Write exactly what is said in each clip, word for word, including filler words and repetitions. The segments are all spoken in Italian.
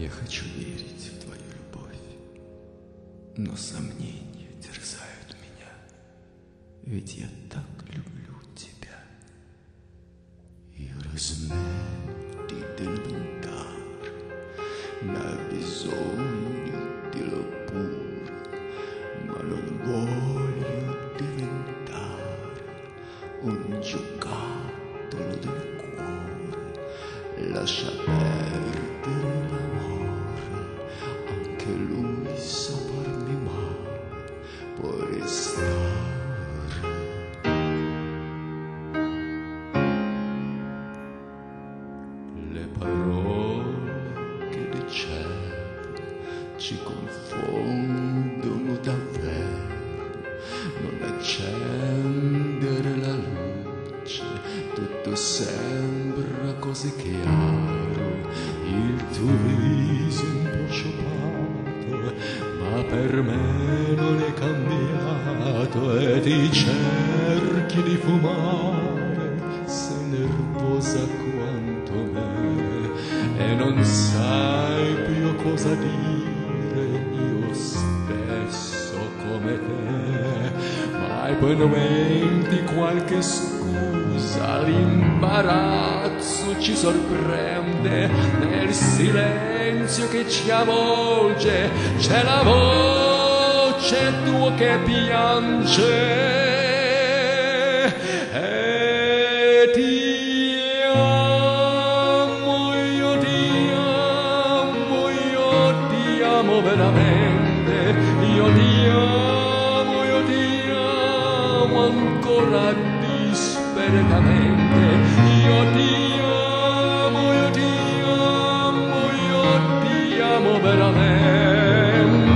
Я хочу верить в твою любовь, но сомнения терзают меня, ведь я так люблю тебя. Io rasmetti del ventare, ma bisogno di pure, ma non voglio diventare un giocattolo del cuore. Lascia perdere l'amore, anche lui sa farmi male, può restare. Le parole che dicevo ci confondono davvero, non accendere la luce, tutto sembra così chiaro, il tuo viso un po' sciupato, ma per me non è cambiato, e ti cerchi di fumare, sei nervosa quanto me, e non sai più cosa dire, io stesso come te, ma poi inventi qualche scusa, l'imbarazzo ci sorprende, nel silenzio che ci avvolge c'è la voce tua che piange, e ti amo, io ti amo, io ti amo veramente, io ti amo, io ti amo ancora disperatamente, io ti amo, io ti amo, io ti amo veramente.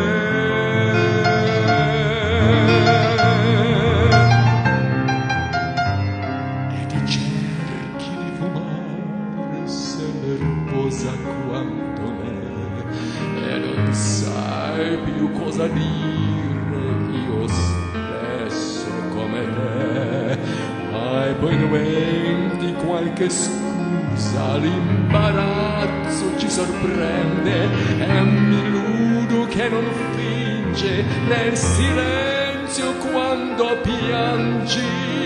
E ti cerchi di fumare, sei nervosa quanto me, e non sai più cosa dire, io stesso come te, ma poi inventi qualche scusa, l'imbarazzo ci sorprende, e mi illudo che non finge nel silenzio quando piangi,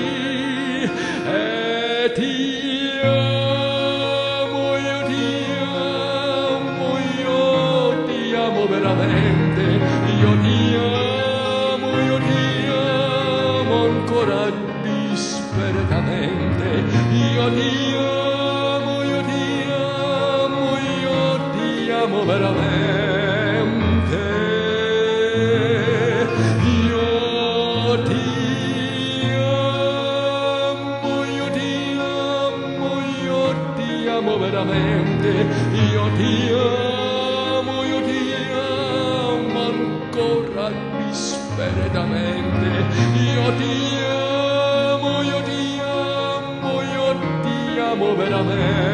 e ti amo, io ti amo, io ti amo veramente, io ti amo, io ti amo ancora disperatamente, io ti amo, io ti amo, io ti amo veramente, io ti amo, io ti amo, io ti amo veramente, io ti amo, io ti amo ancora disperatamente, io ti amo, io ti amo, io ti amo veramente.